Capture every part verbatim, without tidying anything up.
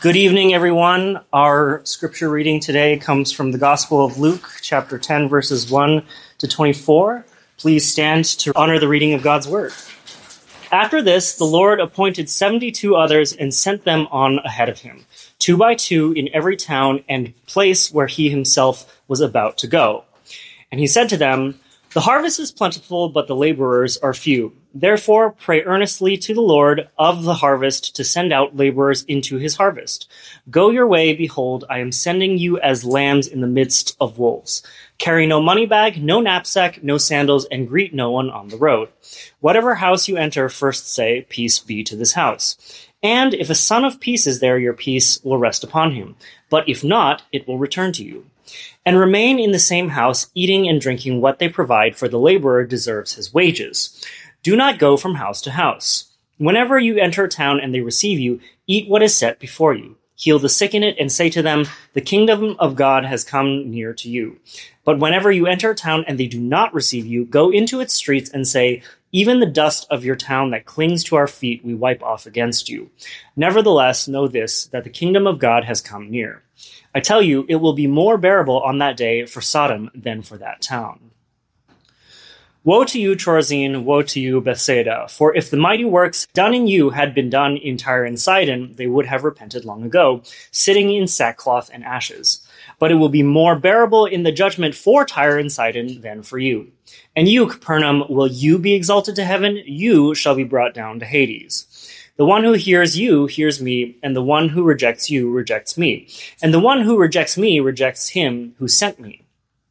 Good evening, everyone. Our scripture reading today comes from the Gospel of Luke, chapter ten, verses one to twenty-four. Please stand to honor the reading of God's word. After this, the Lord appointed seventy-two others and sent them on ahead of him, two by two in every town and place where he himself was about to go. And he said to them, "The harvest is plentiful, but the laborers are few. Therefore, pray earnestly to the Lord of the harvest to send out laborers into his harvest. Go your way, behold, I am sending you as lambs in the midst of wolves. Carry no money bag, no knapsack, no sandals, and greet no one on the road. Whatever house you enter, first say, 'Peace be to this house.' And if a son of peace is there, your peace will rest upon him. But if not, it will return to you. And remain in the same house, eating and drinking what they provide, for the laborer deserves his wages. Do not go from house to house. Whenever you enter a town and they receive you, eat what is set before you. Heal the sick in it and say to them, 'The kingdom of God has come near to you.' But whenever you enter a town and they do not receive you, go into its streets and say, 'Even the dust of your town that clings to our feet we wipe off against you.' Nevertheless, know this, that the kingdom of God has come near. I tell you, it will be more bearable on that day for Sodom than for that town. Woe to you, Chorazin! Woe to you, Bethsaida! For if the mighty works done in you had been done in Tyre and Sidon, they would have repented long ago, sitting in sackcloth and ashes. But it will be more bearable in the judgment for Tyre and Sidon than for you. And you, Capernaum, will you be exalted to heaven? You shall be brought down to Hades. The one who hears you hears me, and the one who rejects you rejects me. And the one who rejects me rejects him who sent me."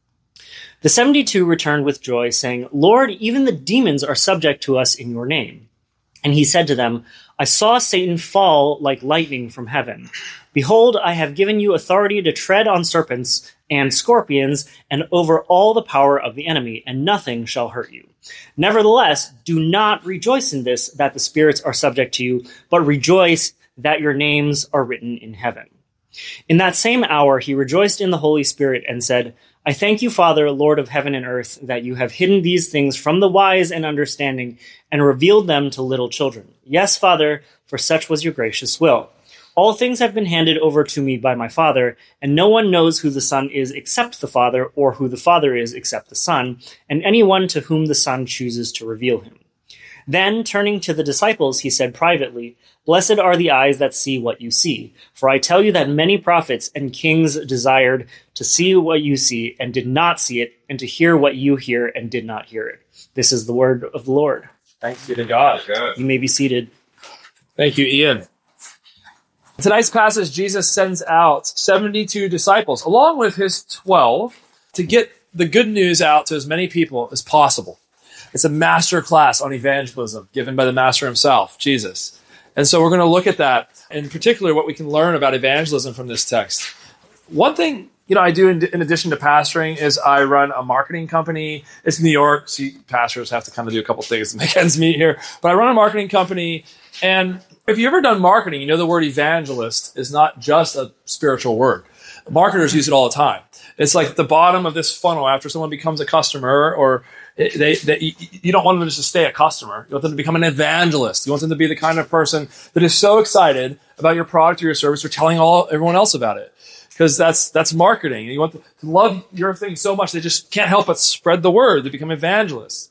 The seventy-two returned with joy, saying, "Lord, even the demons are subject to us in your name." And he said to them, "I saw Satan fall like lightning from heaven. Behold, I have given you authority to tread on serpents and scorpions and over all the power of the enemy, and nothing shall hurt you. Nevertheless, do not rejoice in this, that the spirits are subject to you, but rejoice that your names are written in heaven." In that same hour he rejoiced in the Holy Spirit and said, "I thank you, Father, Lord of heaven and earth, that you have hidden these things from the wise and understanding and revealed them to little children. Yes, Father, for such was your gracious will. All things have been handed over to me by my Father, and no one knows who the Son is except the Father, or who the Father is except the Son, and anyone to whom the Son chooses to reveal him." Then, turning to the disciples, he said privately, "Blessed are the eyes that see what you see. For I tell you that many prophets and kings desired to see what you see and did not see it, and to hear what you hear and did not hear it." This is the word of the Lord. Thanks be to God. You may be seated. Thank you, Ian. In tonight's passage, Jesus sends out seventy-two disciples, along with his twelve, to get the good news out to as many people as possible. It's a master class on evangelism given by the master himself, Jesus. And so we're going to look at that, in particular, what we can learn about evangelism from this text. One thing, you know, I do in, in addition to pastoring is I run a marketing company. It's New York, so you, pastors have to kind of do a couple things to make ends meet here. But I run a marketing company, and if you've ever done marketing, you know the word evangelist is not just a spiritual word. Marketers use it all the time. It's like the bottom of this funnel after someone becomes a customer, or they, they, you don't want them to just stay a customer. You want them to become an evangelist. You want them to be the kind of person that is so excited about your product or your service, or telling all everyone else about it. Because that's that's marketing. You want them to love your thing so much they just can't help but spread the word. They become evangelists.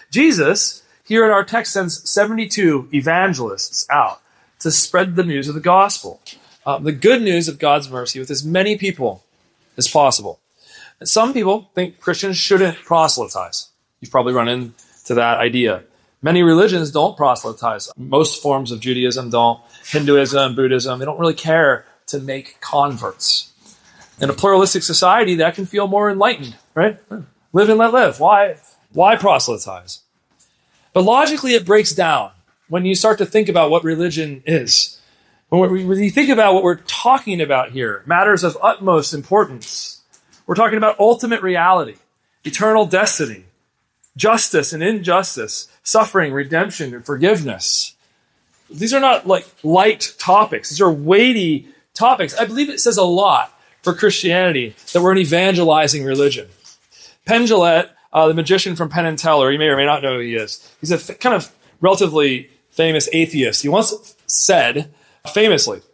Jesus, here in our text, sends seventy-two evangelists out to spread the news of the gospel, uh, the good news of God's mercy with as many people as possible. And some people think Christians shouldn't proselytize. You've probably run into that idea. Many religions don't proselytize. Most forms of Judaism don't. Hinduism, Buddhism, they don't really care to make converts. In a pluralistic society, that can feel more enlightened, right? Live and let live. Why, why proselytize? But logically, it breaks down when you start to think about what religion is. When you think about what we're talking about here, matters of utmost importance. We're talking about ultimate reality, eternal destiny, justice and injustice, suffering, redemption, and forgiveness. These are not like light topics. These are weighty topics. I believe it says a lot for Christianity that we're an evangelizing religion. Penn Jillette, uh, the magician from Penn and Teller, you may or may not know who he is. He's a f- kind of relatively famous atheist. He once said, famously,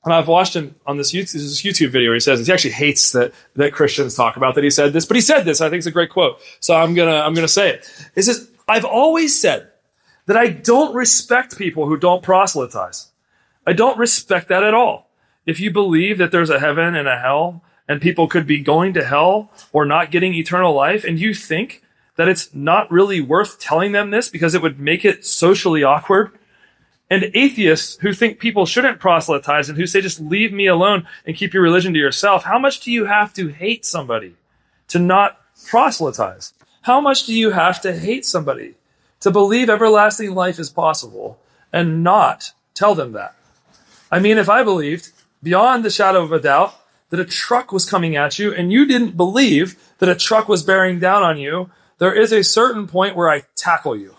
And I've watched him on this YouTube, this YouTube video where he says, he actually hates that, that Christians talk about that he said this, but he said this. I think it's a great quote. So I'm going to, I'm going to say it. He says, I've always said that I don't respect people who don't proselytize. I don't respect that at all. If you believe that there's a heaven and a hell, and people could be going to hell or not getting eternal life, and you think that it's not really worth telling them this because it would make it socially awkward, and atheists who think people shouldn't proselytize and who say just leave me alone and keep your religion to yourself, how much do you have to hate somebody to not proselytize? How much do you have to hate somebody to believe everlasting life is possible and not tell them that? I mean, if I believed beyond the shadow of a doubt that a truck was coming at you and you didn't believe that a truck was bearing down on you, there is a certain point where I tackle you.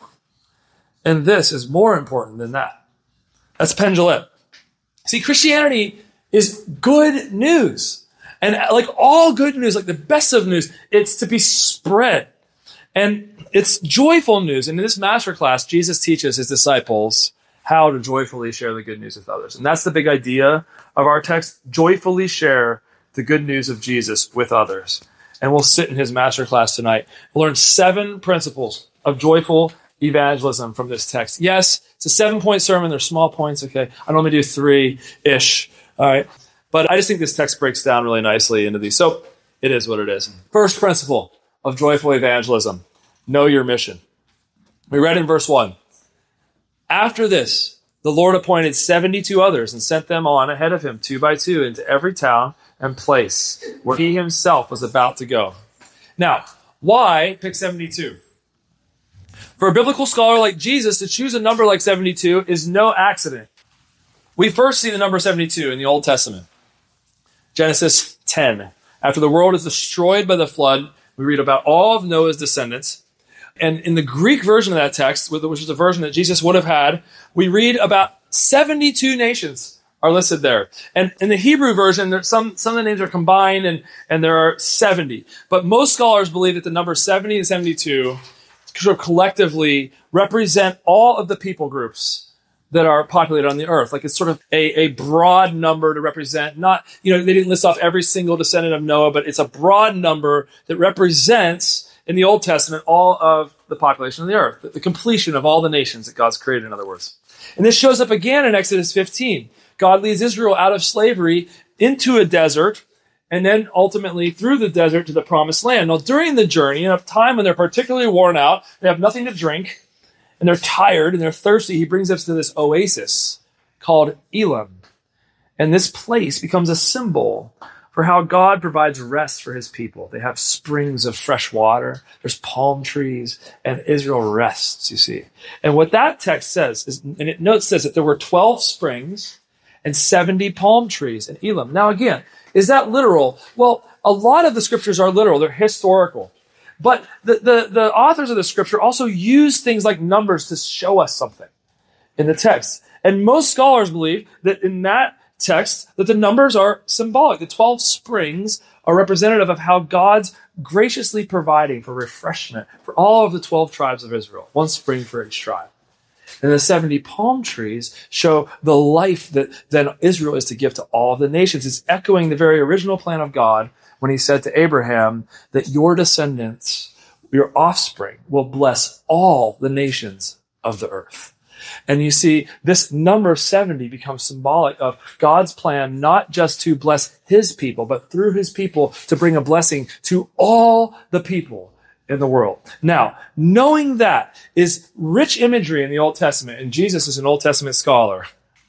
And this is more important than that. That's Penn Jillette. See, Christianity is good news. And like all good news, like the best of news, it's to be spread. And it's joyful news. And in this masterclass, Jesus teaches his disciples how to joyfully share the good news with others. And that's the big idea of our text, joyfully share the good news of Jesus with others. And we'll sit in his masterclass tonight. We'll learn seven principles of joyful evangelism from this text. Yes, it's a seven-point sermon. There's small points, okay? I normally do three-ish, all right? But I just think this text breaks down really nicely into these. So it is what it is. First principle of joyful evangelism, know your mission. We read in verse one, after this, the Lord appointed seventy-two others and sent them on ahead of him, two by two, into every town and place where he himself was about to go. Now, why pick seventy-two? For a biblical scholar like Jesus, to choose a number like seventy-two is no accident. We first see the number seventy-two in the Old Testament. Genesis ten. After the world is destroyed by the flood, we read about all of Noah's descendants. And in the Greek version of that text, which is a version that Jesus would have had, we read about seventy-two nations are listed there. And in the Hebrew version, there, some, some of the names are combined and, and there are seventy. But most scholars believe that the number seventy and seventy-two sort of collectively represent all of the people groups that are populated on the earth. Like it's sort of a, a broad number to represent, not, you know, they didn't list off every single descendant of Noah, but it's a broad number that represents in the Old Testament all of the population of the earth, the, the completion of all the nations that God's created, in other words. And this shows up again in Exodus fifteen. God leads Israel out of slavery into a desert, and then ultimately through the desert to the promised land. Now, during the journey, in a time when they're particularly worn out, they have nothing to drink, and they're tired and they're thirsty, he brings us to this oasis called Elim. And this place becomes a symbol for how God provides rest for his people. They have springs of fresh water, there's palm trees, and Israel rests, you see. And what that text says, is, and it notes this, that there were twelve springs and seventy palm trees in Elim. Now again, is that literal? Well, a lot of the scriptures are literal, they're historical. But the, the, the authors of the scripture also use things like numbers to show us something in the text. And most scholars believe that in that text, that the numbers are symbolic. The twelve springs are representative of how God's graciously providing for refreshment for all of the twelve tribes of Israel, one spring for each tribe. And the seventy palm trees show the life that then Israel is to give to all of the nations. It's echoing the very original plan of God when he said to Abraham that your descendants, your offspring, will bless all the nations of the earth. And you see, this number seventy becomes symbolic of God's plan, not just to bless his people, but through his people to bring a blessing to all the people in the world. Now, knowing that is rich imagery in the Old Testament, and Jesus is an Old Testament scholar.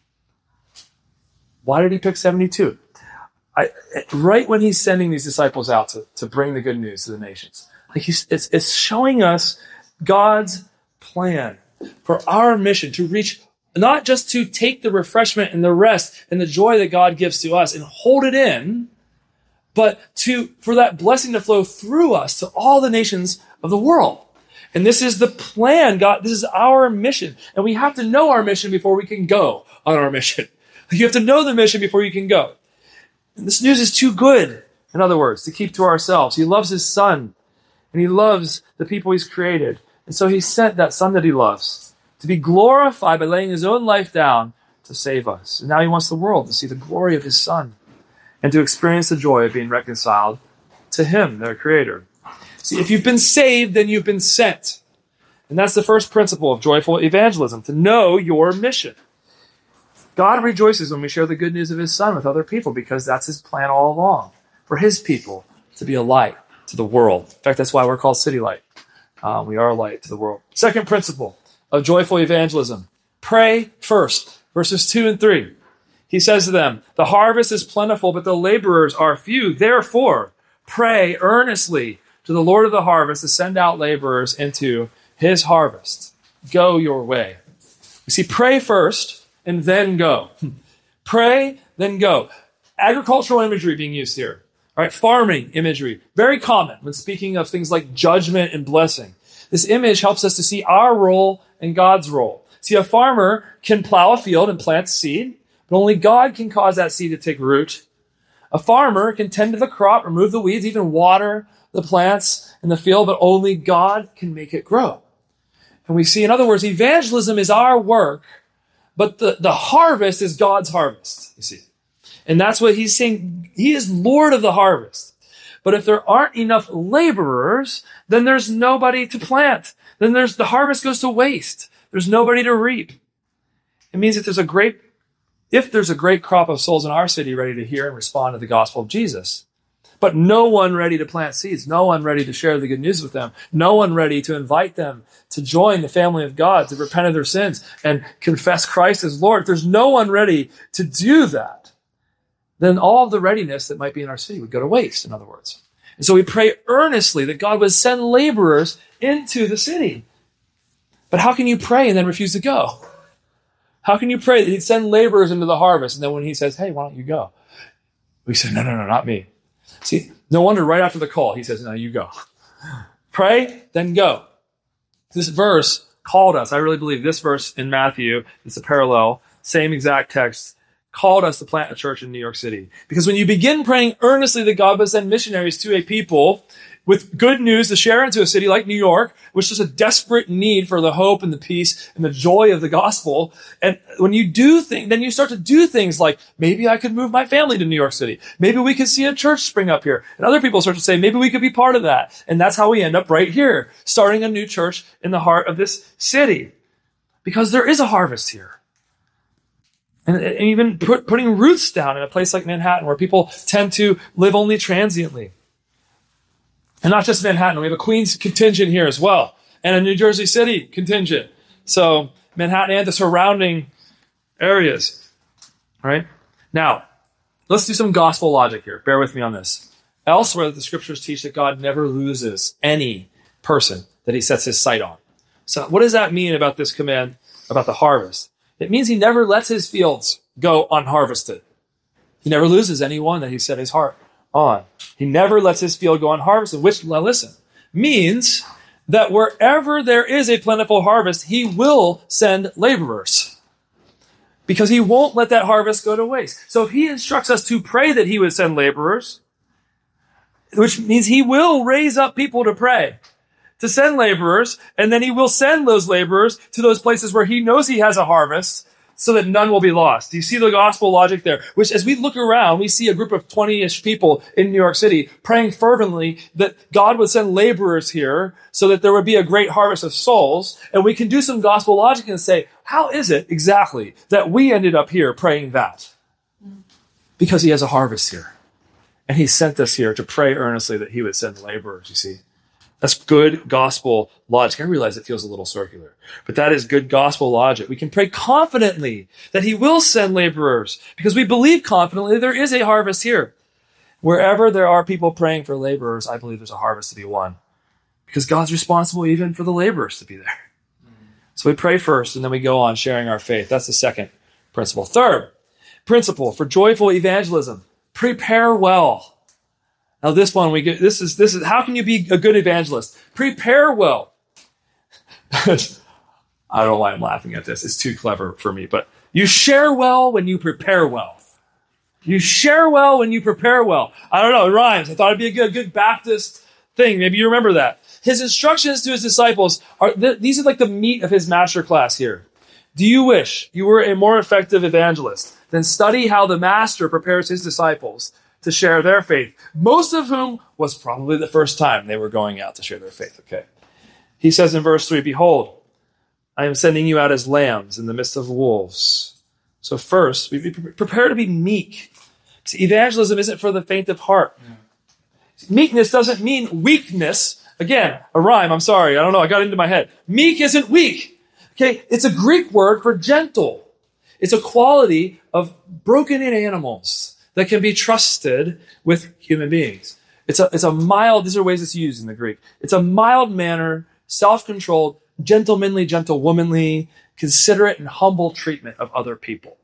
Why did he pick seventy-two? I, right when he's sending these disciples out to, to bring the good news to the nations. Like he's, it's, it's showing us God's plan for our mission to reach, not just to take the refreshment and the rest and the joy that God gives to us and hold it in, but to, for that blessing to flow through us to all the nations of the world. And this is the plan, God, this is our mission. And we have to know our mission before we can go on our mission. You have to know the mission before you can go. And this news is too good, in other words, to keep to ourselves. He loves his son, and he loves the people he's created. And so he sent that son that he loves to be glorified by laying his own life down to save us. And now he wants the world to see the glory of his Son and to experience the joy of being reconciled to him, their Creator. See, if you've been saved, then you've been sent. And that's the first principle of joyful evangelism, to know your mission. God rejoices when we share the good news of his Son with other people because that's his plan all along, for his people to be a light to the world. In fact, that's why we're called City Light. Uh, we are a light to the world. Second principle of joyful evangelism, pray first. Verses two and three. He says to them, the harvest is plentiful, but the laborers are few. Therefore, pray earnestly to the Lord of the harvest to send out laborers into his harvest. Go your way. You see, pray first and then go. Pray, then go. Agricultural imagery being used here. All right, farming imagery. Very common when speaking of things like judgment and blessing. This image helps us to see our role and God's role. See, a farmer can plow a field and plant seed, but only God can cause that seed to take root. A farmer can tend to the crop, remove the weeds, even water the plants in the field, but only God can make it grow. And we see, in other words, evangelism is our work, but the, the harvest is God's harvest, you see. And that's what he's saying. He is Lord of the harvest. But if there aren't enough laborers, then there's nobody to plant. Then there's the harvest goes to waste. There's nobody to reap. It means that there's a great, if there's a great crop of souls in our city ready to hear and respond to the gospel of Jesus, but no one ready to plant seeds, no one ready to share the good news with them, no one ready to invite them to join the family of God, to repent of their sins and confess Christ as Lord, if there's no one ready to do that, then all of the readiness that might be in our city would go to waste, in other words. And so we pray earnestly that God would send laborers into the city. But how can you pray and then refuse to go? How can you pray that he'd send laborers into the harvest, and then when he says, hey, why don't you go? We say, no, no, no, not me. See, no wonder right after the call, he says, no, you go. Pray, then go. This verse called us. I really believe this verse in Matthew, it's a parallel, same exact text, called us to plant a church in New York City. Because when you begin praying earnestly that God would send missionaries to a people with good news to share into a city like New York, which is a desperate need for the hope and the peace and the joy of the gospel. And when you do things, then you start to do things like, maybe I could move my family to New York City. Maybe we could see a church spring up here. And other people start to say, maybe we could be part of that. And that's how we end up right here, starting a new church in the heart of this city. Because there is a harvest here. And, and even put, putting roots down in a place like Manhattan, where people tend to live only transiently. And not just Manhattan, we have a Queens contingent here as well, and a New Jersey City contingent. So Manhattan and the surrounding areas. All right? Now, let's do some gospel logic here. Bear with me on this. Elsewhere, the scriptures teach that God never loses any person that he sets his sight on. So what does that mean about this command about the harvest? It means he never lets his fields go unharvested. He never loses anyone that he set his heart on. He never lets his field go unharvested, which, now listen, means that wherever there is a plentiful harvest, he will send laborers. Because he won't let that harvest go to waste. So if he instructs us to pray that he would send laborers, which means he will raise up people to pray, to send laborers, and then he will send those laborers to those places where he knows he has a harvest, so that none will be lost. Do you see the gospel logic there? Which, as we look around, we see a group of twenty-ish people in New York City praying fervently that God would send laborers here so that there would be a great harvest of souls. And we can do some gospel logic and say, how is it exactly that we ended up here praying that? Because he has a harvest here. And he sent us here to pray earnestly that he would send laborers, you see. That's good gospel logic. I realize it feels a little circular, but that is good gospel logic. We can pray confidently that he will send laborers because we believe confidently there is a harvest here. Wherever there are people praying for laborers, I believe there's a harvest to be won because God's responsible even for the laborers to be there. Mm-hmm. So we pray first and then we go on sharing our faith. That's the second principle. Third principle for joyful evangelism, prepare well. Now this one, we get, this is, this is, how can you be a good evangelist? Prepare well. I don't know why I'm laughing at this. It's too clever for me, but you share well when you prepare well. You share well when you prepare well. I don't know, it rhymes. I thought it'd be a good, good Baptist thing. Maybe you remember that. His instructions to his disciples are, th- these are like the meat of his master class here. Do you wish you were a more effective evangelist? Then study how the master prepares his disciples to share their faith, most of whom was probably the first time they were going out to share their faith. Okay. He says in verse three, behold, I am sending you out as lambs in the midst of wolves. So first, we prepare to be meek. See, evangelism isn't for the faint of heart. Yeah. Meekness doesn't mean weakness. Again, a rhyme. I'm sorry. I don't know. I got it into my head. Meek isn't weak. Okay. It's a Greek word for gentle. It's a quality of broken in animals that can be trusted with human beings. It's a, it's a mild, these are ways it's used in the Greek. It's a mild manner, self-controlled, gentlemanly, gentlewomanly, considerate and humble treatment of other people.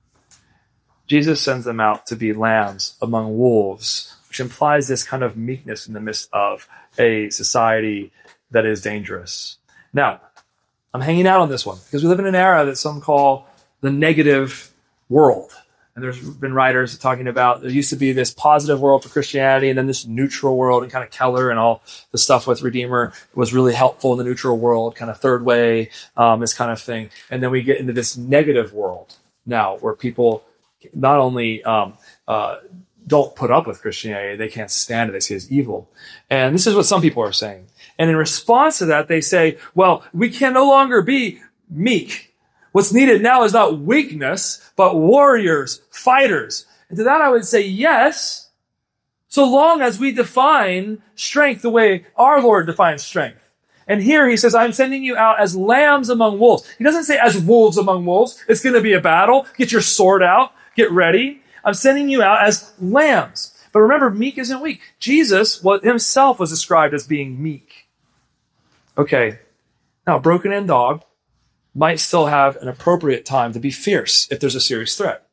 Jesus sends them out to be lambs among wolves, which implies this kind of meekness in the midst of a society that is dangerous. Now, I'm hanging out on this one because we live in an era that some call the negative world. And there's been writers talking about there used to be this positive world for Christianity and then this neutral world, and kind of Keller and all the stuff with Redeemer was really helpful in the neutral world, kind of third way, um, this kind of thing. And then we get into this negative world now where people not only um, uh, don't put up with Christianity, they can't stand it. They see it as evil. And this is what some people are saying. And in response to that, they say, well, we can no longer be meek. What's needed now is not weakness, but warriors, fighters. And to that I would say yes, so long as we define strength the way our Lord defines strength. And here he says, I'm sending you out as lambs among wolves. He doesn't say as wolves among wolves. It's going to be a battle. Get your sword out. Get ready. I'm sending you out as lambs. But remember, meek isn't weak. Jesus was, himself was described as being meek. Okay. Now, broken in dog might still have an appropriate time to be fierce if there's a serious threat.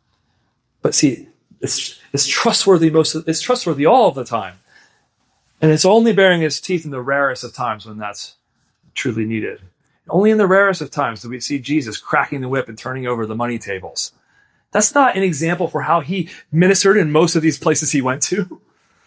But see, it's, it's trustworthy most of, it's trustworthy all of the time. And it's only bearing its teeth in the rarest of times when that's truly needed. Only in the rarest of times do we see Jesus cracking the whip and turning over the money tables. That's not an example for how he ministered in most of these places he went to.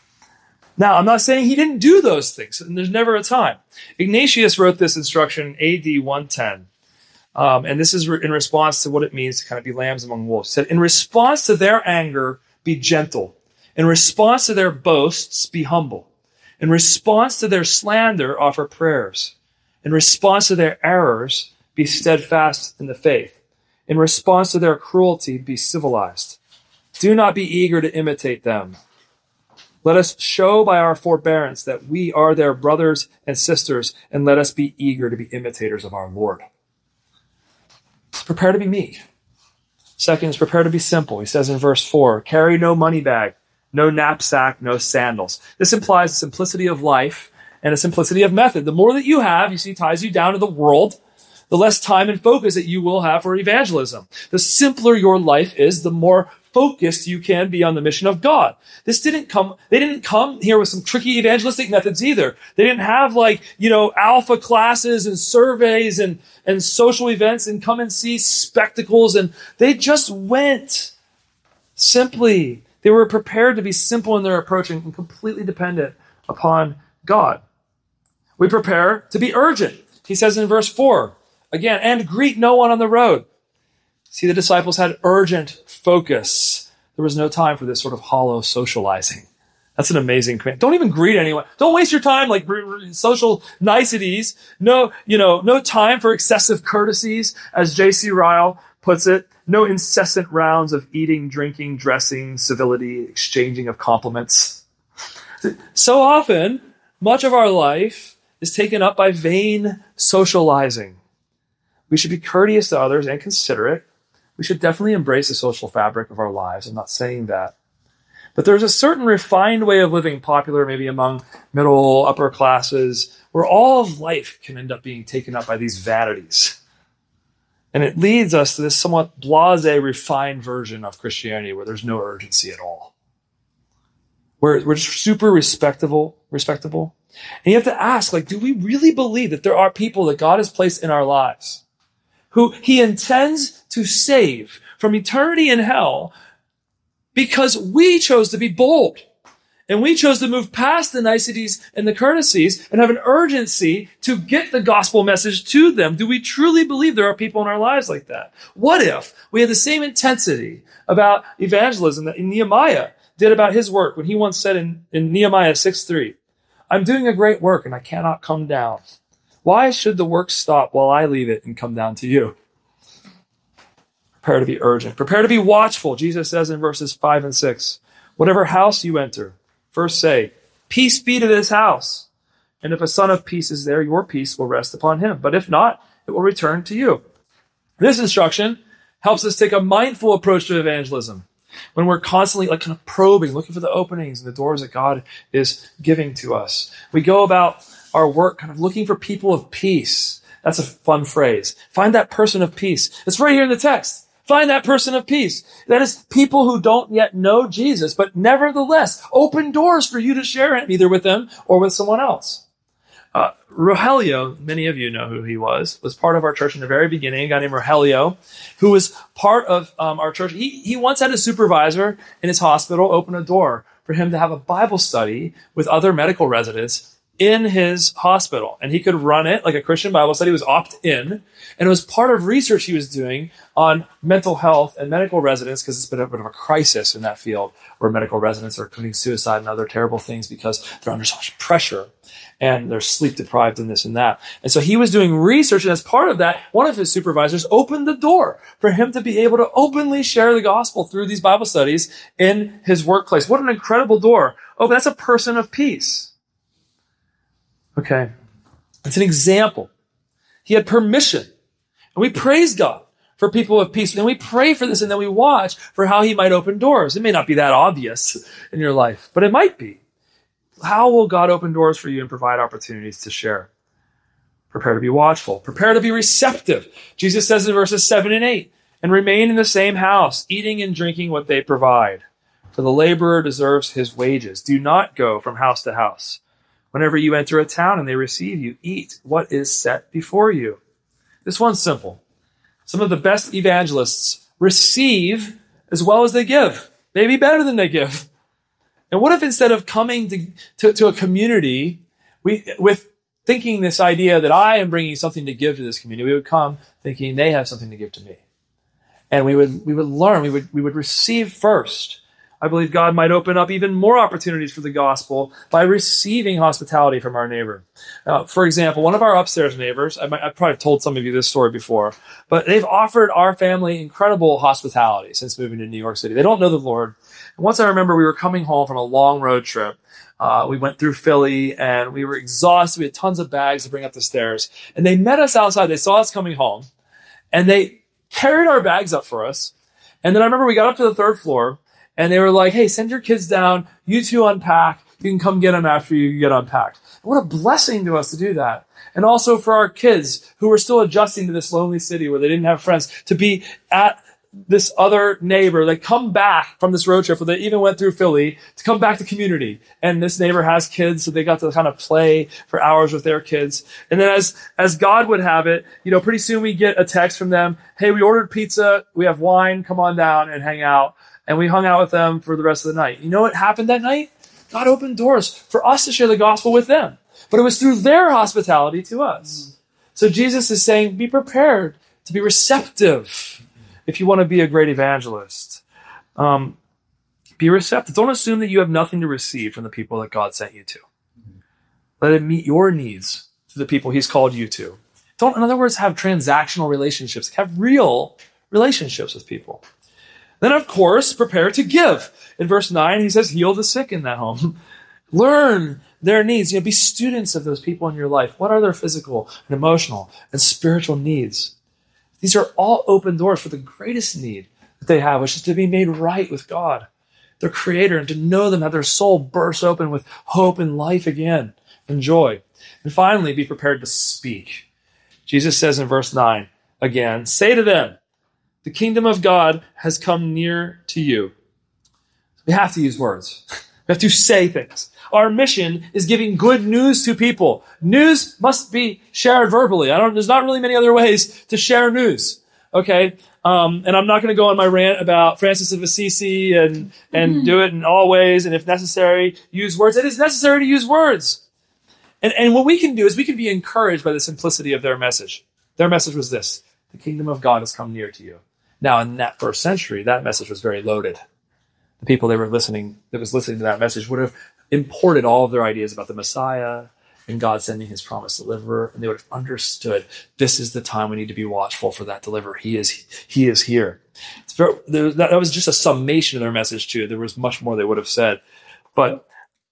Now, I'm not saying he didn't do those things, and there's never a time. Ignatius wrote this instruction in A D one ten. Um, and this is re- in response to what it means to kind of be lambs among wolves. He said, in response to their anger, be gentle. In response to their boasts, be humble. In response to their slander, offer prayers. In response to their errors, be steadfast in the faith. In response to their cruelty, be civilized. Do not be eager to imitate them. Let us show by our forbearance that we are their brothers and sisters, and let us be eager to be imitators of our Lord. Prepare to be meek. Second is prepare to be simple. He says in verse four, carry no money bag, no knapsack, no sandals. This implies a simplicity of life and a simplicity of method. The more that you have, you see, ties you down to the world, the less time and focus that you will have for evangelism. The simpler your life is, the more focused you can be on the mission of God. This didn't come, they didn't come here with some tricky evangelistic methods either. They didn't have like, you know, alpha classes and surveys and, and social events and come and see spectacles. And they just went simply. They were prepared to be simple in their approach and completely dependent upon God. We prepare to be urgent. He says in verse four, again, and greet no one on the road. See, the disciples had urgent focus. There was no time for this sort of hollow socializing. That's an amazing command. Don't even greet anyone. Don't waste your time like social niceties. No, you know, no time for excessive courtesies, as J C Ryle puts it. No incessant rounds of eating, drinking, dressing, civility, exchanging of compliments. So often, much of our life is taken up by vain socializing. We should be courteous to others and considerate. We should definitely embrace the social fabric of our lives. I'm not saying that. But there's a certain refined way of living popular maybe among middle, upper classes, where all of life can end up being taken up by these vanities. And it leads us to this somewhat blasé, refined version of Christianity where there's no urgency at all. We're, we're just super respectable, respectable. And you have to ask, like, do we really believe that there are people that God has placed in our lives who he intends to save from eternity in hell because we chose to be bold And we chose to move past the niceties and the courtesies and have an urgency to get the gospel message to them. Do we truly believe there are people in our lives like that? What if we had the same intensity about evangelism that Nehemiah did about his work when he once said in, in Nehemiah six three, I'm doing a great work and I cannot come down. Why should the work stop while I leave it and come down to you? Prepare to be urgent. Prepare to be watchful. Jesus says in verses five and six, whatever house you enter, first say, peace be to this house. And if a son of peace is there, your peace will rest upon him. But if not, it will return to you. This instruction helps us take a mindful approach to evangelism when we're constantly like kind of probing, looking for the openings and the doors that God is giving to us. We go about our work kind of looking for people of peace. That's a fun phrase. Find that person of peace. It's right here in the text. Find that person of peace. That is people who don't yet know Jesus, but nevertheless open doors for you to share it either with them or with someone else. Uh, Rogelio, many of you know who he was, was part of our church in the very beginning, a guy named Rogelio, who was part of um, our church. He, he once had a supervisor in his hospital open a door for him to have a Bible study with other medical residents in his hospital. And he could run it like a Christian Bible study. It was opt-in. And it was part of research he was doing on mental health and medical residents, because it's been a bit of a crisis in that field where medical residents are committing suicide and other terrible things because they're under so much pressure and they're sleep deprived and this and that. And so he was doing research, and as part of that, one of his supervisors opened the door for him to be able to openly share the gospel through these Bible studies in his workplace. What an incredible door. Oh, that's a person of peace. Okay. It's an example. He had permission. And we praise God for people of peace. And we pray for this, and then we watch for how he might open doors. It may not be that obvious in your life, but it might be. How will God open doors for you and provide opportunities to share? Prepare to be watchful. Prepare to be receptive. Jesus says in verses seven and eight, and remain in the same house, eating and drinking what they provide. For the laborer deserves his wages. Do not go from house to house. Whenever you enter a town and they receive you, eat what is set before you. This one's simple. Some of the best evangelists receive as well as they give. Maybe better than they give. And what if instead of coming to, to, to a community we, with thinking this idea that I am bringing something to give to this community, we would come thinking they have something to give to me. And we would, we would learn, we would, we would receive first. I believe God might open up even more opportunities for the gospel by receiving hospitality from our neighbor. Uh, for example, one of our upstairs neighbors, I might, I've probably told some of you this story before, but they've offered our family incredible hospitality since moving to New York City. They don't know the Lord. And once I remember we were coming home from a long road trip. Uh, we went through Philly and we were exhausted. We had tons of bags to bring up the stairs. And they met us outside. They saw us coming home and they carried our bags up for us. And then I remember we got up to the third floor. And they were like, hey, send your kids down. You two unpack. You can come get them after you get unpacked. And what a blessing to us to do that. And also for our kids who were still adjusting to this lonely city where they didn't have friends, to be at this other neighbor. They come back from this road trip where they even went through Philly to come back to community. And this neighbor has kids, so they got to kind of play for hours with their kids. And then as, as God would have it, you know, pretty soon we get a text from them. Hey, we ordered pizza. We have wine. Come on down and hang out. And we hung out with them for the rest of the night. You know what happened that night? God opened doors for us to share the gospel with them. But it was through their hospitality to us. So Jesus is saying, be prepared to be receptive if you want to be a great evangelist. Um, be receptive. Don't assume that you have nothing to receive from the people that God sent you to. Let it meet your needs to the people he's called you to. Don't, in other words, have transactional relationships. Have real relationships with people. Then, of course, prepare to give. In verse nine, he says, heal the sick in that home. Learn their needs. You know, be students of those people in your life. What are their physical and emotional and spiritual needs? These are all open doors for the greatest need that they have, which is to be made right with God, their creator, and to know them, have their soul burst open with hope and life again and joy. And finally, be prepared to speak. Jesus says in verse nine, again, say to them, the kingdom of God has come near to you. We have to use words. We have to say things. Our mission is giving good news to people. News must be shared verbally. I don't, there's not really many other ways to share news. Okay, um, and I'm not going to go on my rant about Francis of Assisi and and mm-hmm. do it in all ways, and if necessary, use words. It is necessary to use words. And, and what we can do is we can be encouraged by the simplicity of their message. Their message was this: the kingdom of God has come near to you. Now, in that first century, that message was very loaded. The people they were listening, that was listening to that message would have imported all of their ideas about the Messiah and God sending his promised deliverer, and they would have understood this is the time we need to be watchful for that deliverer. He is, he is here. It's very, there, that, that was just a summation of their message too. There was much more they would have said, but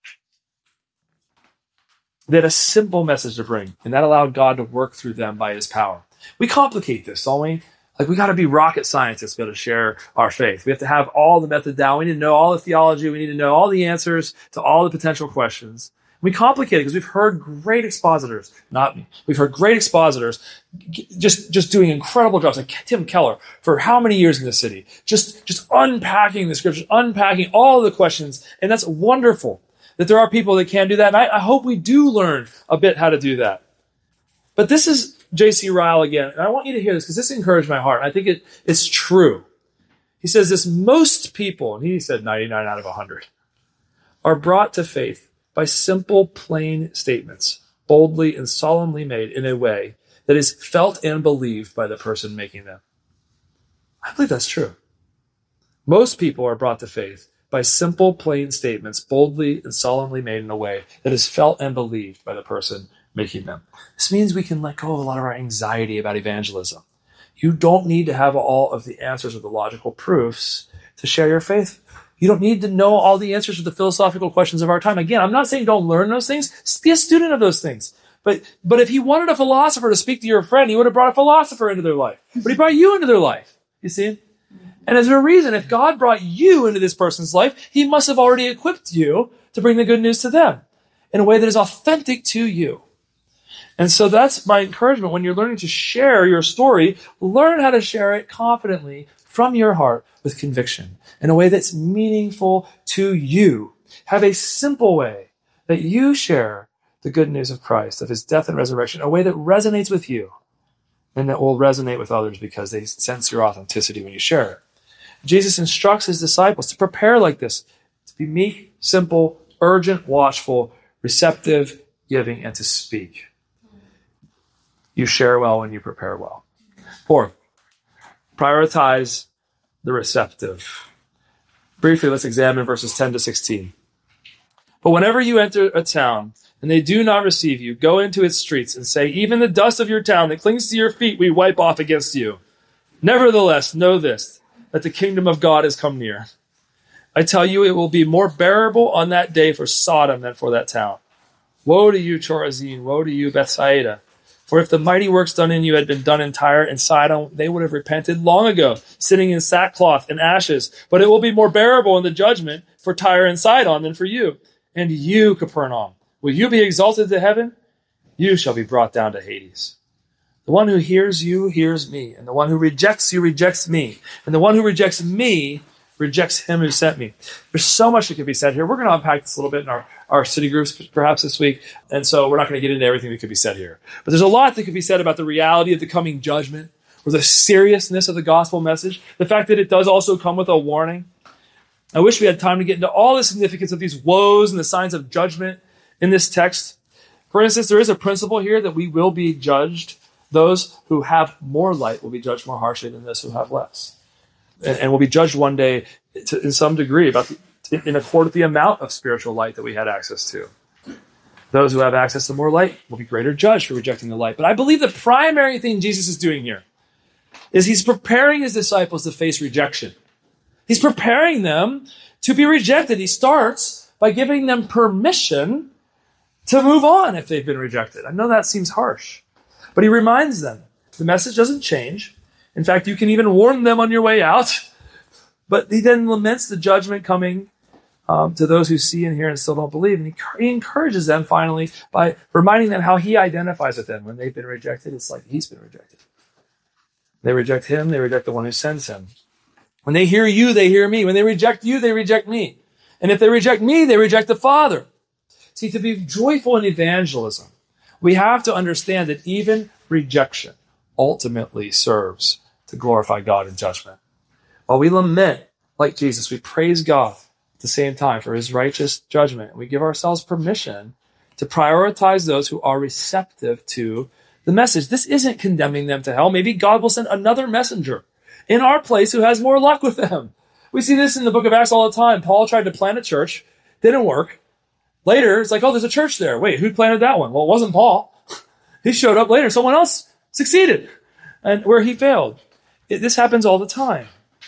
they had a simple message to bring, and that allowed God to work through them by his power. We complicate this, don't we? Like, we got to be rocket scientists to be able to share our faith. We have to have all the method down. We need to know all the theology. We need to know all the answers to all the potential questions. We complicate it because we've heard great expositors, not me. We've heard great expositors just, just doing incredible jobs, like Tim Keller for how many years in the city, just, just unpacking the scriptures, unpacking all the questions. And that's wonderful that there are people that can do that. And I, I hope we do learn a bit how to do that. But this is J C Ryle again, and I want you to hear this because this encouraged my heart. I think it, it's true. He says this: most people, and he said ninety-nine out of one hundred, are brought to faith by simple, plain statements, boldly and solemnly made in a way that is felt and believed by the person making them. I believe that's true. Most people are brought to faith by simple, plain statements, boldly and solemnly made in a way that is felt and believed by the person making them. This means we can let go of a lot of our anxiety about evangelism. You don't need to have all of the answers or the logical proofs to share your faith. You don't need to know all the answers to the philosophical questions of our time. Again, I'm not saying don't learn those things. Just be a student of those things. But, but if he wanted a philosopher to speak to your friend, he would have brought a philosopher into their life. But he brought you into their life. You see? And as a reason, if God brought you into this person's life, he must have already equipped you to bring the good news to them in a way that is authentic to you. And so that's my encouragement. When you're learning to share your story, learn how to share it confidently from your heart with conviction in a way that's meaningful to you. Have a simple way that you share the good news of Christ, of his death and resurrection, a way that resonates with you and that will resonate with others because they sense your authenticity when you share it. Jesus instructs his disciples to prepare like this, to be meek, simple, urgent, watchful, receptive, giving, and to speak. You share well when you prepare well. Fourth, prioritize the receptive. Briefly, let's examine verses ten to sixteen. But whenever you enter a town and they do not receive you, go into its streets and say, even the dust of your town that clings to your feet, we wipe off against you. Nevertheless, know this, that the kingdom of God has come near. I tell you, it will be more bearable on that day for Sodom than for that town. Woe to you, Chorazin! Woe to you, Bethsaida! For if the mighty works done in you had been done in Tyre and Sidon, they would have repented long ago, sitting in sackcloth and ashes. But it will be more bearable in the judgment for Tyre and Sidon than for you. And you, Capernaum, will you be exalted to heaven? You shall be brought down to Hades. The one who hears you hears me, and the one who rejects you rejects me, and the one who rejects me rejects him who sent me. There's so much that could be said here. We're going to unpack this a little bit in our, our city groups perhaps this week, and so we're not going to get into everything that could be said here. But there's a lot that could be said about the reality of the coming judgment, or the seriousness of the gospel message, the fact that it does also come with a warning. I wish we had time to get into all the significance of these woes and the signs of judgment in this text. For instance, there is a principle here that we will be judged. Those who have more light will be judged more harshly than those who have less. And, and will be judged one day to, in some degree about the, in accord with the amount of spiritual light that we had access to. Those who have access to more light will be greater judged for rejecting the light. But I believe the primary thing Jesus is doing here is he's preparing his disciples to face rejection. He's preparing them to be rejected. He starts by giving them permission to move on if they've been rejected. I know that seems harsh, but he reminds them the message doesn't change. In fact, you can even warn them on your way out. But he then laments the judgment coming um, to those who see and hear and still don't believe. And he, he encourages them finally by reminding them how he identifies with them. When they've been rejected, it's like he's been rejected. They reject him, they reject the one who sends him. When they hear you, they hear me. When they reject you, they reject me. And if they reject me, they reject the Father. See, to be joyful in evangelism, we have to understand that even rejection ultimately serves to glorify God in judgment. While we lament like Jesus, we praise God at the same time for his righteous judgment. We give ourselves permission to prioritize those who are receptive to the message. This isn't condemning them to hell. Maybe God will send another messenger in our place who has more luck with them. We see this in the book of Acts all the time. Paul tried to plant a church. Didn't work. Later, it's like, oh, there's a church there. Wait, who planted that one? Well, it wasn't Paul. He showed up later. Someone else succeeded, and where he failed. It, this happens all the time.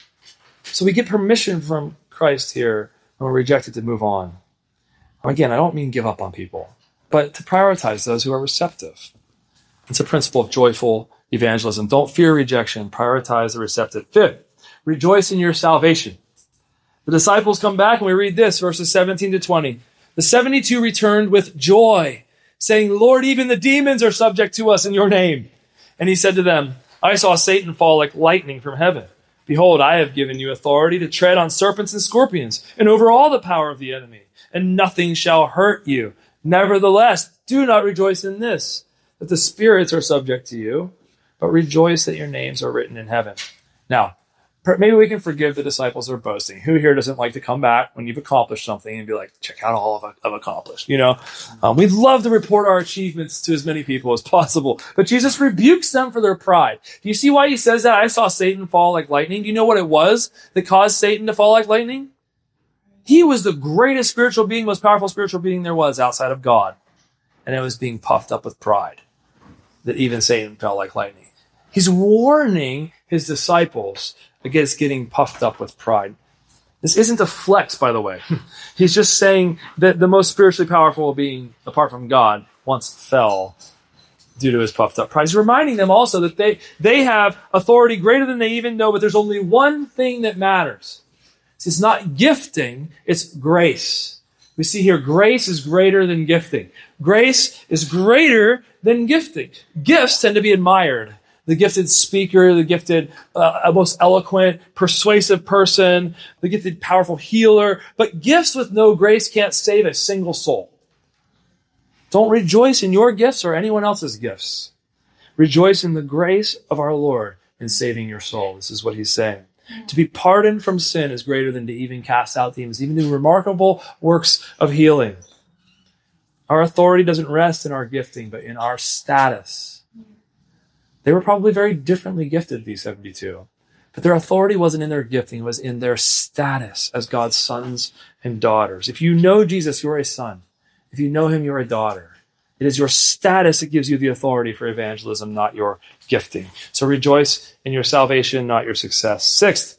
So we get permission from Christ here when we're rejected to move on. Again, I don't mean give up on people, but to prioritize those who are receptive. It's a principle of joyful evangelism. Don't fear rejection. Prioritize the receptive. Fifth, rejoice in your salvation. The disciples come back and we read this, verses seventeen to twenty. The seventy-two returned with joy, saying, Lord, even the demons are subject to us in your name. And he said to them, I saw Satan fall like lightning from heaven. Behold, I have given you authority to tread on serpents and scorpions and over all the power of the enemy, and nothing shall hurt you. Nevertheless, do not rejoice in this, that the spirits are subject to you, but rejoice that your names are written in heaven. Now, maybe we can forgive the disciples who are boasting. Who here doesn't like to come back when you've accomplished something and be like, check out all I've, I've accomplished? You know, um, we'd love to report our achievements to as many people as possible. But Jesus rebukes them for their pride. Do you see why he says that? I saw Satan fall like lightning. Do you know what it was that caused Satan to fall like lightning? He was the greatest spiritual being, most powerful spiritual being there was outside of God. And it was being puffed up with pride that even Satan fell like lightning. He's warning his disciples against getting puffed up with pride. This isn't a flex, by the way. He's just saying that the most spiritually powerful being, apart from God, once fell due to his puffed up pride. He's reminding them also that they, they have authority greater than they even know, but there's only one thing that matters. It's not gifting, it's grace. We see here, grace is greater than gifting. Grace is greater than gifting. Gifts tend to be admired. The gifted speaker, the gifted, uh, most eloquent, persuasive person, the gifted, powerful healer. But gifts with no grace can't save a single soul. Don't rejoice in your gifts or anyone else's gifts. Rejoice in the grace of our Lord in saving your soul. This is what he's saying. To be pardoned from sin is greater than to even cast out demons, even do remarkable works of healing. Our authority doesn't rest in our gifting, but in our status. They were probably very differently gifted, these seventy-two. But their authority wasn't in their gifting, it was in their status as God's sons and daughters. If you know Jesus, you're a son. If you know him, you're a daughter. It is your status that gives you the authority for evangelism, not your gifting. So rejoice in your salvation, not your success. Sixth,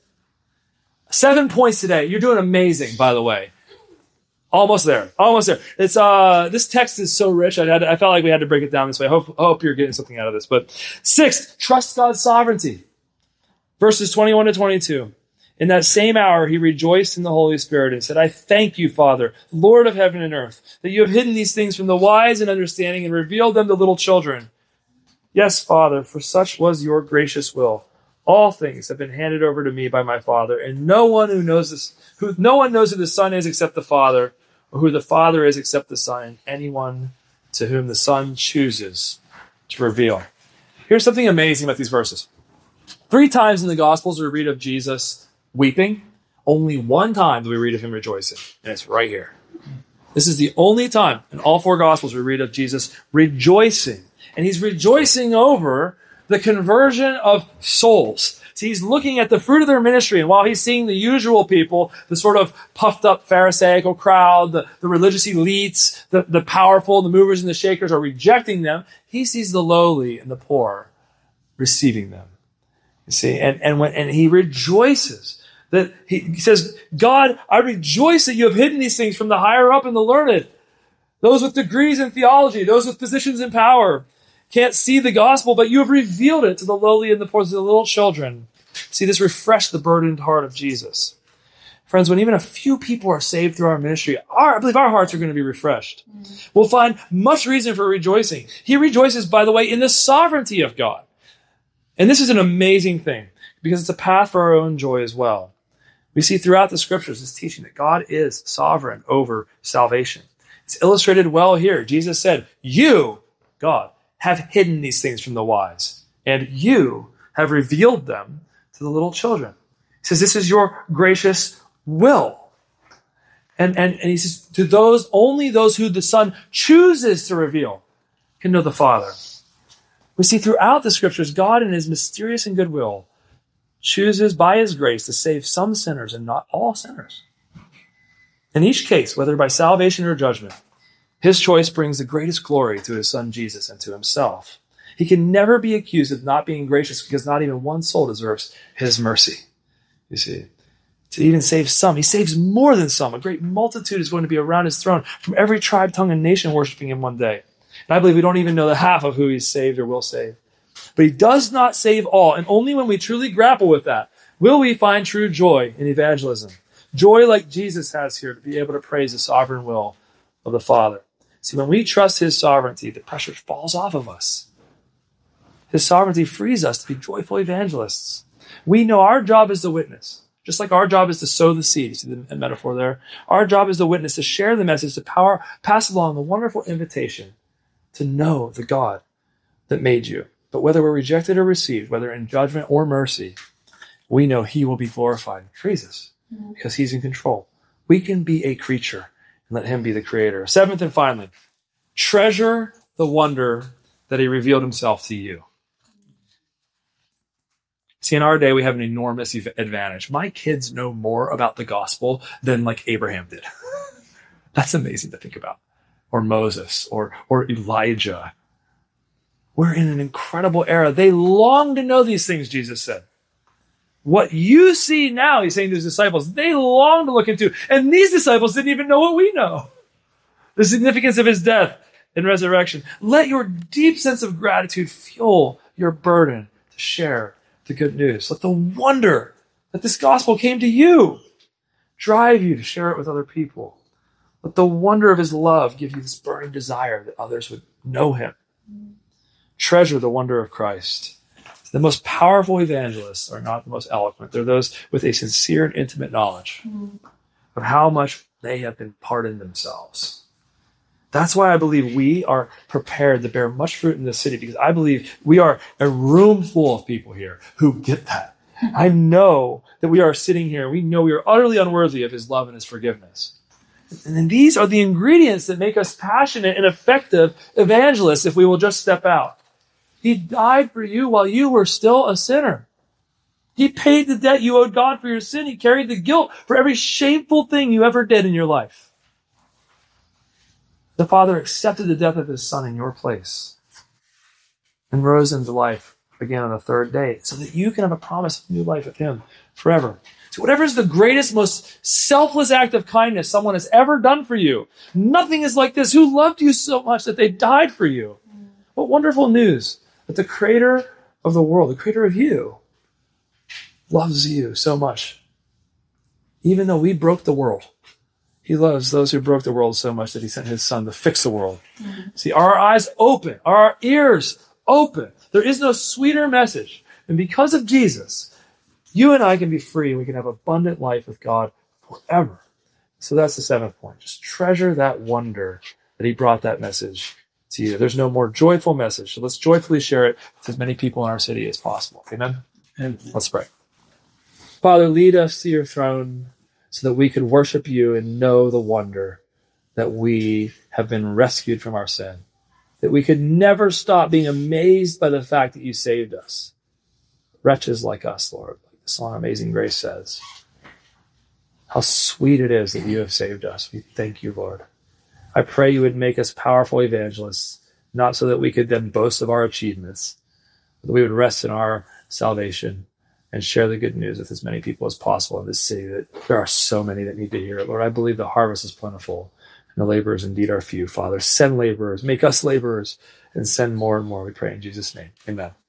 seven points today. You're doing amazing, by the way. Almost there. Almost there. It's uh this text is so rich. I had I felt like we had to break it down this way. I hope, I hope you're getting something out of this. But sixth, trust God's sovereignty. Verses twenty-one to twenty-two. In that same hour, he rejoiced in the Holy Spirit and said, I thank you, Father, Lord of heaven and earth, that you have hidden these things from the wise and understanding and revealed them to little children. Yes, Father, for such was your gracious will. All things have been handed over to me by my Father, and no one who knows this, who no one knows who the Son is except the Father, or who the Father is except the Son, and anyone to whom the Son chooses to reveal. Here's something amazing about these verses. Three times in the Gospels we read of Jesus weeping. Only one time do we read of him rejoicing, and it's right here. This is the only time in all four Gospels we read of Jesus rejoicing. And he's rejoicing over the conversion of souls. See, he's looking at the fruit of their ministry, and while he's seeing the usual people, the sort of puffed up Pharisaical crowd, the, the religious elites, the, the powerful, the movers and the shakers are rejecting them, he sees the lowly and the poor receiving them. You see, and, and when and he rejoices that he, he says, God, I rejoice that you have hidden these things from the higher up and the learned. Those with degrees in theology, those with positions in power, can't see the gospel, but you have revealed it to the lowly and the poor, to the little children. See, this refreshed the burdened heart of Jesus. Friends, when even a few people are saved through our ministry, our, I believe our hearts are going to be refreshed. Mm. We'll find much reason for rejoicing. He rejoices, by the way, in the sovereignty of God. And this is an amazing thing, because it's a path for our own joy as well. We see throughout the scriptures this teaching that God is sovereign over salvation. It's illustrated well here. Jesus said, you, God, have hidden these things from the wise, and you have revealed them to the little children. He says, this is your gracious will. And, and, and he says, to those, only those who the Son chooses to reveal can know the Father. We see throughout the scriptures, God in his mysterious and good will chooses by his grace to save some sinners and not all sinners. In each case, whether by salvation or judgment, his choice brings the greatest glory to his Son Jesus and to himself. He can never be accused of not being gracious because not even one soul deserves his mercy. You see, to even save some, he saves more than some. A great multitude is going to be around his throne from every tribe, tongue, and nation worshiping him one day. And I believe we don't even know the half of who he's saved or will save. But he does not save all. And only when we truly grapple with that will we find true joy in evangelism. Joy like Jesus has here to be able to praise the sovereign will of the Father. See, when we trust his sovereignty, the pressure falls off of us. His sovereignty frees us to be joyful evangelists. We know our job is to witness. Just like our job is to sow the seed, you see the metaphor there? Our job is to witness, to share the message, to power, pass along the wonderful invitation to know the God that made you. But whether we're rejected or received, whether in judgment or mercy, we know he will be glorified and frees us because he's in control. We can be a creature and let him be the creator. Seventh and finally, treasure the wonder that he revealed himself to you. See, in our day, we have an enormous advantage. My kids know more about the gospel than like Abraham did. That's amazing to think about. Or Moses, or, or Elijah. We're in an incredible era. They long to know these things, Jesus said. What you see now, he's saying to his disciples, they long to look into. And these disciples didn't even know what we know. The significance of his death and resurrection. Let your deep sense of gratitude fuel your burden to share the good news. Let the wonder that this gospel came to you drive you to share it with other people. Let the wonder of his love give you this burning desire that others would know him. Treasure the wonder of Christ. The most powerful evangelists are not the most eloquent. They're those with a sincere and intimate knowledge of how much they have been pardoned themselves. That's why I believe we are prepared to bear much fruit in this city, because I believe we are a room full of people here who get that. I know that we are sitting here. We know we are utterly unworthy of his love and his forgiveness. And then these are the ingredients that make us passionate and effective evangelists if we will just step out. He died for you while you were still a sinner. He paid the debt you owed God for your sin. He carried the guilt for every shameful thing you ever did in your life. The Father accepted the death of his Son in your place and rose into life again on the third day so that you can have a promise of new life with him forever. So whatever is the greatest, most selfless act of kindness someone has ever done for you, nothing is like this. Who loved you so much that they died for you? What wonderful news that the creator of the world, the creator of you, loves you so much. Even though we broke the world, he loves those who broke the world so much that he sent his Son to fix the world. Mm-hmm. See, are our eyes open? Are our ears open? There is no sweeter message. And because of Jesus, you and I can be free. We can have abundant life with God forever. So that's the seventh point. Just treasure that wonder that he brought that message to you. There's no more joyful message. So let's joyfully share it with as many people in our city as possible. Amen? And let's pray. Father, lead us to your throne so that we could worship you and know the wonder that we have been rescued from our sin. That we could never stop being amazed by the fact that you saved us. Wretches like us, Lord, like the song Amazing Grace says. How sweet it is that you have saved us. We thank you, Lord. I pray you would make us powerful evangelists, not so that we could then boast of our achievements, but that we would rest in our salvation and share the good news with as many people as possible in this city, that there are so many that need to hear it. Lord, I believe the harvest is plentiful and the laborers indeed are few. Father, send laborers, make us laborers, and send more and more, we pray in Jesus' name. Amen.